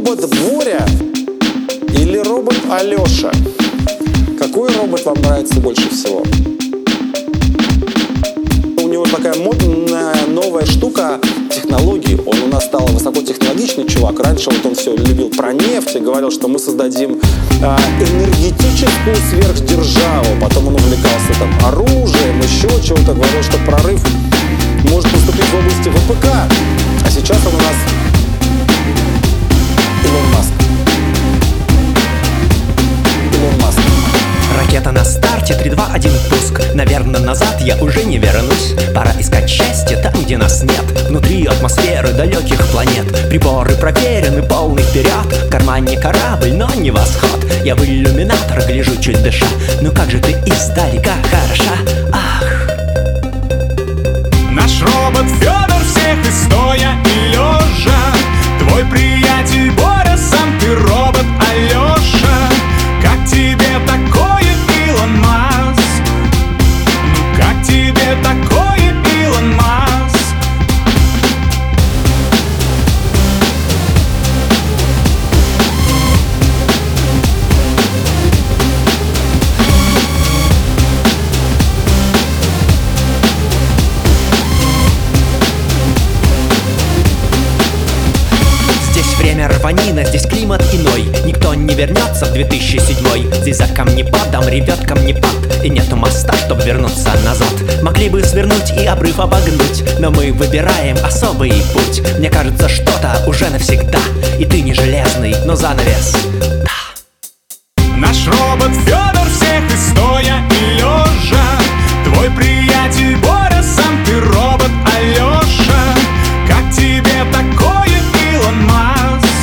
робот Боря или робот Алеша? Какой робот вам нравится больше всего? У него такая модная новая штука технологии. Он у нас стал высокотехнологичный чувак. Раньше вот он все любил про нефть и говорил, что мы создадим энергетическую сверхдержаву. Потом он увлекался там оружием, еще чего-то. Говорил, что прорыв может наступить в области ВПК. А сейчас он у нас Илон Маск. Ракета на старте, 3, 2, 1, пуск. Наверное, назад я уже не вернусь. Пора искать счастье там, где нас нет. Внутри атмосферы далеких планет. Приборы проверены, полный вперед. В кармане корабль, но не восход. Я в иллюминатор гляжу, чуть дыша. Ну как же ты издалека хороша. Ах. Наш робот Федор всех и стоя, и лежа. Твой приятель Боря, сам ты робот Алеша. Как тебе такое, Илон Маск? Ну как тебе такое, Илон Маск? Время рванина, здесь климат иной. Никто не вернется в 2007. Здесь за камнепадом ревет камнепад. И нету моста, чтоб вернуться назад. Могли бы свернуть и обрыв обогнуть, но мы выбираем особый путь. Мне кажется, что-то уже навсегда. И ты не железный, но занавес. Да. Наш робот Федор всех и стоя, и лежа. Твой приятель Боря, сам ты робот Алеша. Как тебе такое, Илон Маск?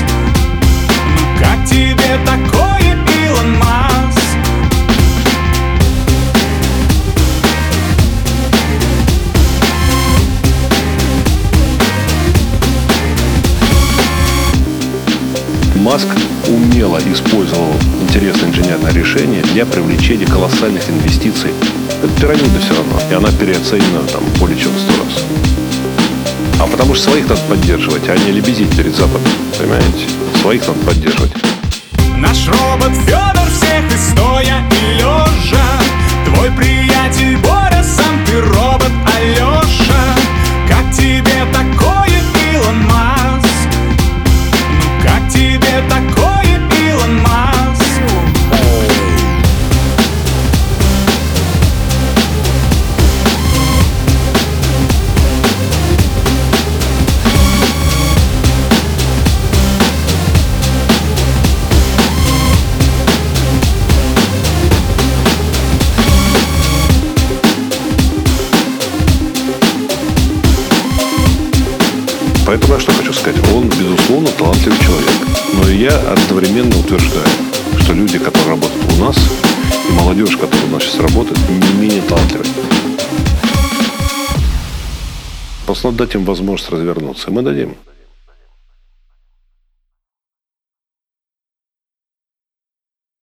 Как тебе такое, Илон Маск? Маск умело использовал интересное инженерное решение для привлечения колоссальных инвестиций. Это пирамида все равно, и она переоценена там более чем в 100 раз. А потому что своих надо поддерживать, а не лебезить перед Западом. Понимаете? Своих надо поддерживать. Наш робот Федор всех и стоя, и лежа. Твой приятель Боря, сам ты робот Алеша. Как тебе такое, Илон Маск? Ну как тебе такое, Илон Маск? Поэтому я что хочу сказать. Он, безусловно, талантливый человек. Но и я одновременно утверждаю, что люди, которые работают у нас, и молодежь, которая у нас сейчас работает, не менее талантливы. Просто надо дать им возможность развернуться. И мы дадим.